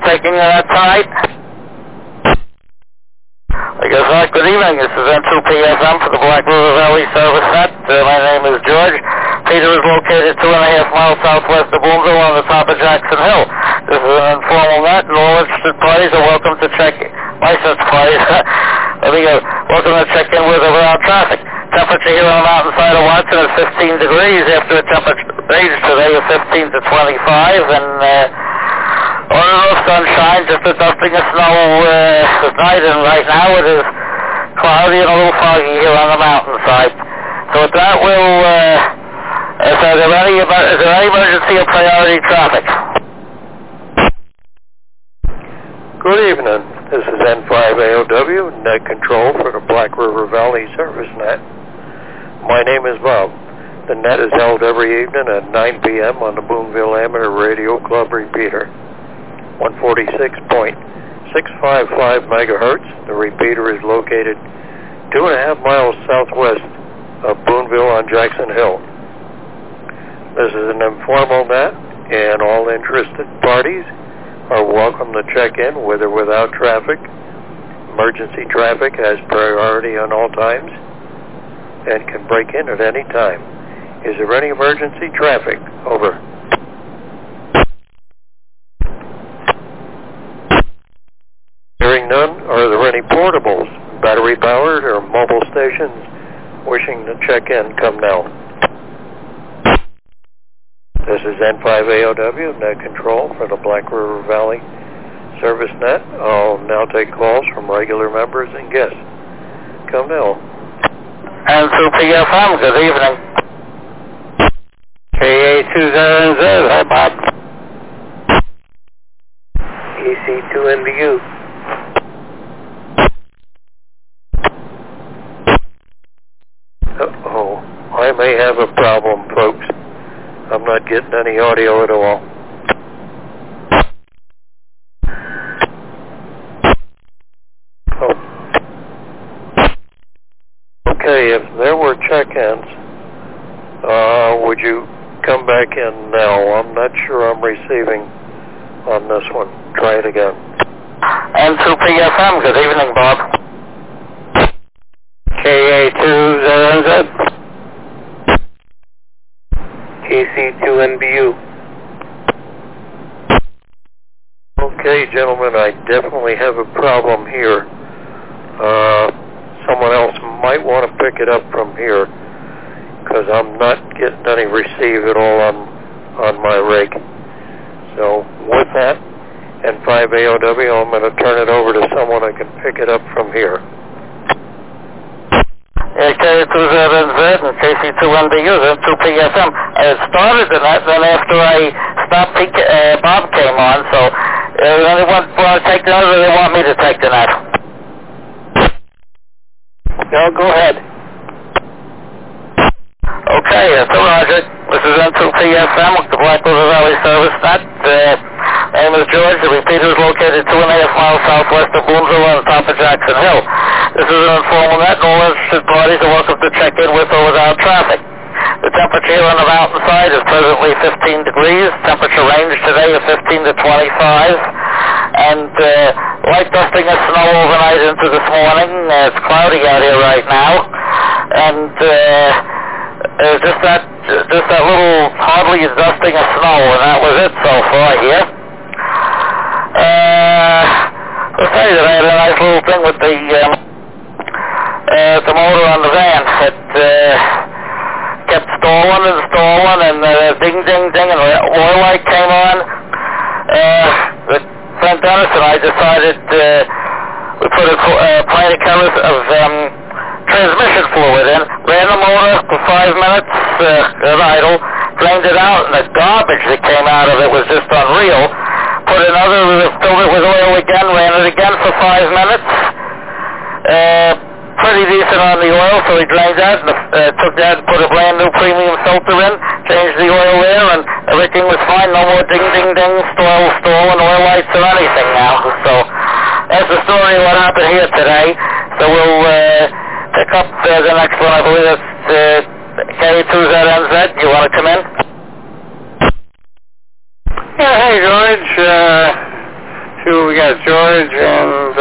taking tonight? I guess not. Good evening. This is N2PFM for the Black River Valley Service Net. My name is George. Peter is located 2.5 miles southwest of Boonville on the top of Jackson Hill. This is an informal net, and all interested parties are welcome to check in. Licensed parties. Welcome to check in with around traffic. Temperature here on the mountainside of Watson is 15 degrees after a temperature range today of 15 to 25, and on and off sunshine, just a dusting of snow at night, and right now it is cloudy and a little foggy here on the mountainside. So with that, is there any emergency or priority traffic? Good evening. This is N5AOW, Net Control for the Black River Valley Service Net. My name is Bob. The net is held every evening at 9 p.m. on the Boonville Amateur Radio Club repeater, 146.655 megahertz. The repeater is located 2.5 miles southwest of Boonville on Jackson Hill. This is an informal net, and all interested parties are welcome to check in with or without traffic. Emergency traffic has priority on all times and can break in at any time. Is there any emergency traffic? Over. Hearing none, are there any portables, battery-powered or mobile stations wishing to check in? Come now. This is N5AOW, Net Control for the Black River Valley Service Net. I'll now take calls from regular members and guests. Come now. N2PFM, good evening. KA20Z, hi Bob. EC2NBU. Uh-oh, I may have a problem, folks. I'm not getting any audio at all. Oh. Okay, if there were check-ins, would you come back in now? I'm not sure I'm receiving on this one. Try it again. N2PFM, good evening, Bob. KA20Z. EC2NBU. Okay, gentlemen, I definitely have a problem here. Someone else might want to pick it up from here, because I'm not getting any receive at all on my rig. So with that, N5AOW, I'm going to turn it over to someone that can pick it up from here. KA20Z and KC2NBU, N2PFM. It started the net, then after I stopped, Bob came on, so anyone want to take the net, or they want me to take the net? No, go ahead. Okay, so Roger. This is N2PFM with the Black River Valley Service Net. Name is George. The repeater is located 2.5 miles southwest of Boonville on the top of Jackson Hill. This is an informal net, and all interested parties are welcome to check in with or without traffic. The temperature here on the mountainside is presently 15 degrees. Temperature range today is 15 to 25. And light dusting of snow overnight into this morning. It's cloudy out here right now. And just that little hardly dusting of snow, and that was it so far here. I'll tell you that I had a nice little thing with the motor on the van. It kept stalling, and ding, ding, ding, and the oil light came on. The friend Dennis and I decided we put a pint of transmission fluid in, ran the motor for 5 minutes at idle, drained it out, and the garbage that came out of it was just unreal. Filled it with oil again, ran it again for 5 minutes. Pretty decent on the oil, so we drained that, and took that and put a brand new premium filter in, changed the oil there, and everything was fine. No more ding, ding, ding, stalling oil lights or anything now. So that's the story of what happened here today. So we'll pick up the next one. I believe that's K2ZNZ. You want to come in? Yeah, hey, George. Two, we got George and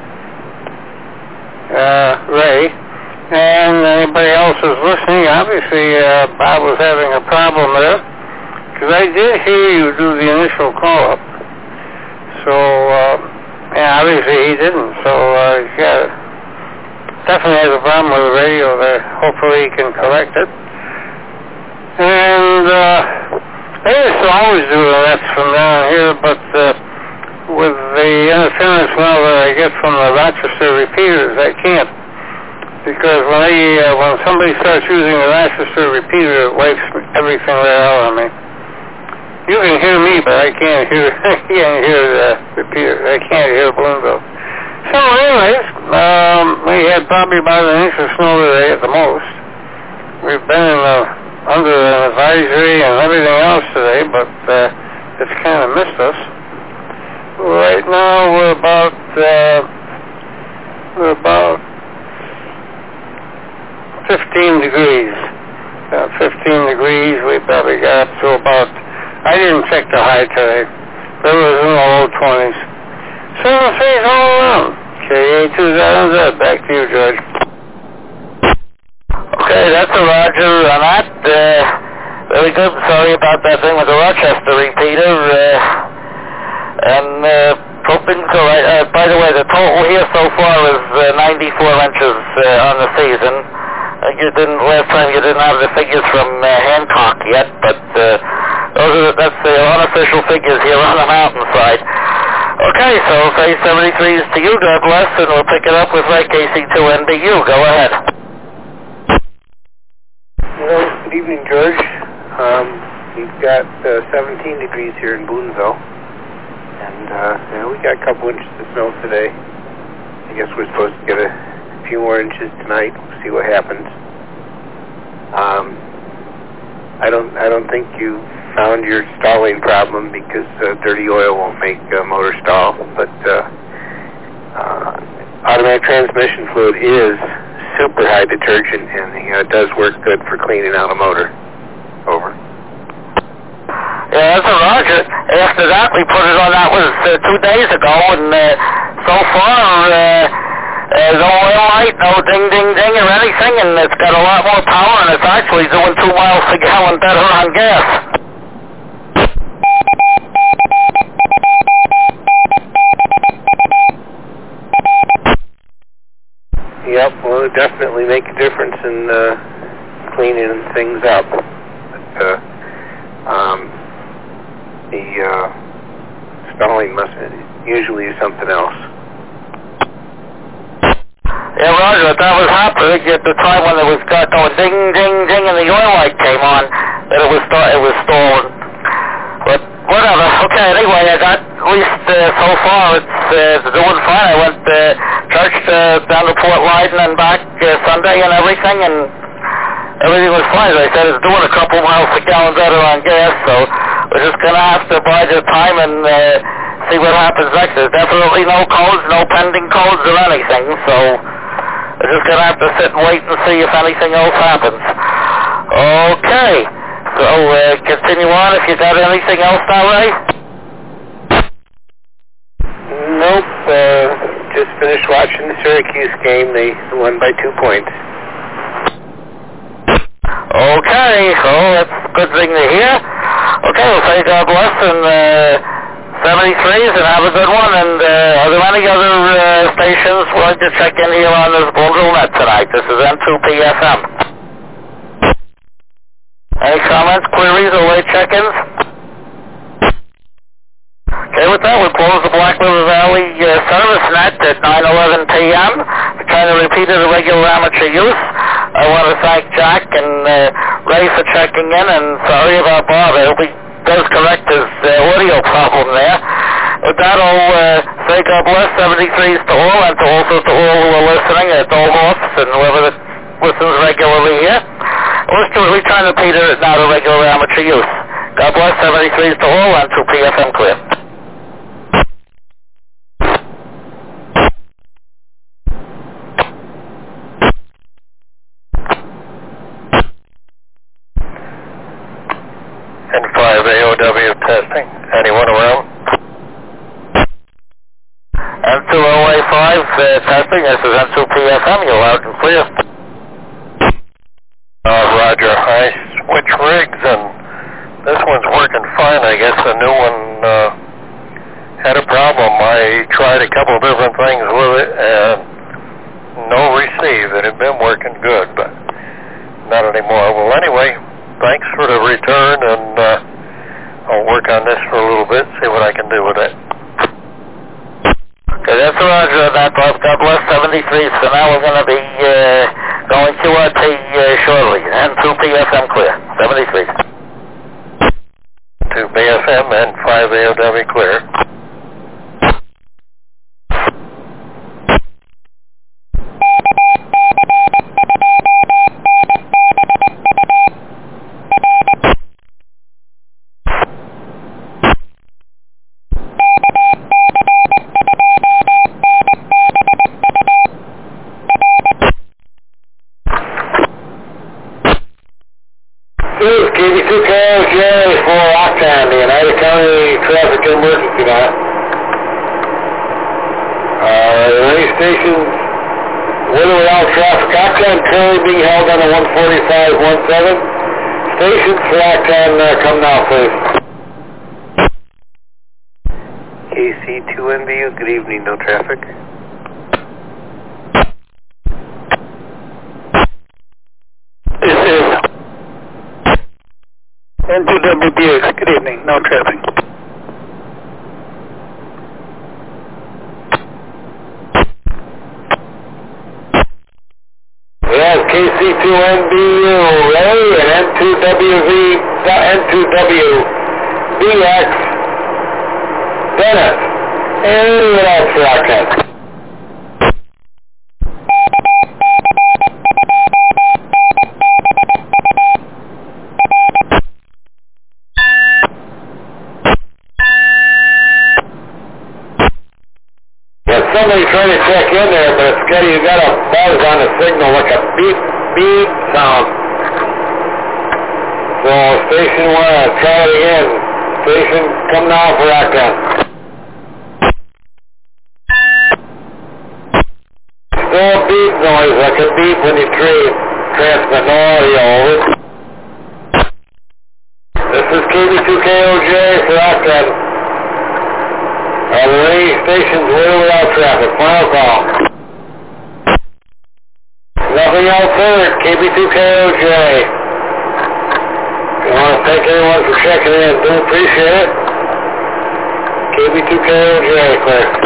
Ray. And anybody else who's listening, obviously Bob was having a problem there, because I did hear you do the initial call-up. So, obviously he didn't. So, definitely has a problem with the radio there. Hopefully he can correct it. And they used to always do that from down here, but with the interference now that I get from the Rochester repeaters, I can't. Because when somebody starts using the Rochester repeater, it wipes everything right out on me. You can hear me, but I can't hear the repeater. I can't hear Boonville. So anyways, we had probably about an inch of snow today at the most. We've been under an advisory and everything else today, but it's kind of missed us. Right now we're about 15 degrees. 15 degrees. We probably got up to about, I didn't check the high today, but it was in the low 20s. So it's all around. KA2000Z. Back to you, George. Okay, that's a Roger on that. Very good. Sorry about that thing with the Rochester repeater. Hoping to, by the way, the total here so far is 94 inches on the season. Last time you didn't have the figures from Hancock yet, but that's the unofficial figures here on the mountainside. Okay, so say 73 is to you, God bless, and we'll pick it up with KC2NBU. Go ahead. Hello, good evening, George. We've got 17 degrees here in Boonville, and we got a couple inches of snow today. I guess we're supposed to get a few more inches tonight. We'll see what happens. I don't think you found your stalling problem because dirty oil won't make motor stall, but automatic transmission fluid is super high detergent, and it does work good for cleaning out a motor. Over. Yeah, that's a Roger. After that, we put it on, that was 2 days ago, and so far, no oil light, no ding, ding, ding, or anything, and it's got a lot more power, and it's actually doing 2 miles per gallon better on gas. Yep, well, it definitely make a difference in cleaning things up. But the stalling must usually is something else. Yeah, Roger, that was happening at the time when it was going ding, ding, ding, and the oil light came on, that it was stolen. But whatever. Okay, anyway, I got, at least so far, it's doing fine. I went to church down to Port Leyden and back Sunday and everything, and everything was fine. As I said, it's doing a couple miles per gallon better on gas, so we're just going to have to bide the time and see what happens next. There's definitely no codes, no pending codes or anything, so we're just going to have to sit and wait and see if anything else happens. Okay, so continue on if you got anything else now, Ray? Nope, just finished watching the Syracuse game. They won by 2 points. Okay, so that's a good thing to hear. Okay, well, say God bless, and 73s, and have a good one. And are there any other stations we'd like to check in here on this Boonville Net tonight? This is N2PFM. Any comments, queries, or late check-ins? Okay, with that, we'll close the Black River Valley service net at 9:11 p.m. We're trying to repeat it at regular amateur use. I want to thank Jack and Ray for checking in, and sorry about Bob. I hope he does correct his audio problem there. With that, I'll say God bless, 73s to all, and also to all who are listening at Dolhoffs and whoever listens regularly here. We're trying to repeat it now to regular amateur use. God bless, 73s to all, and to PFM clear. N5 AOW testing. Anyone around? testing. This is N2PFM. You're loud and clear. Roger. I switched rigs, and this one's working fine. I guess the new one had a problem. I tried a couple different things with it, and no receive. It had been working good, but not anymore. Well, anyway, thanks for the return, and I'll work on this for a little bit, see what I can do with it. Okay, that's Roger. That bus, God bless 73. So now we're going to be going QRT shortly. N2PFM clear. 73. 2BFM and 5AOW clear. KB2KOJ for Octane, the United County Traffic Emergency now. Any stations literally out traffic. Octane currently being held on the 145-17. Stations for Octane, come now, please. KC2NBU, good evening, no traffic. This is N2WBX, good evening, no traffic. We have KC2NBU ready and N2WBX Dennis. And what else for Octane? Somebody trying to check in there, but it's got, you got a buzz on the signal, like a beep, beep sound. So station 1, try it again. Station, come now for Octane. Still a beep noise, like a beep when you transmit no audio, over. This is KB2KOJ for Octane. Are there any stations literally out traffic? Final call. Nothing else heard. KB2KOJ. I want to thank everyone for checking in. Do appreciate it. KB2KOJ, clear.